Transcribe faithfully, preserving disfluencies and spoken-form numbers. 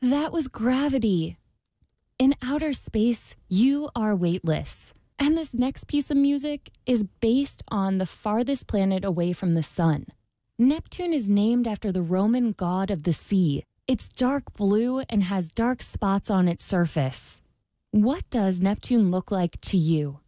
That was gravity. In outer space, you are weightless. And this next piece of music is based on the farthest planet away from the sun. Neptune is named after the Roman god of the sea. It's dark blue and has dark spots on its surface. What does Neptune look like to you?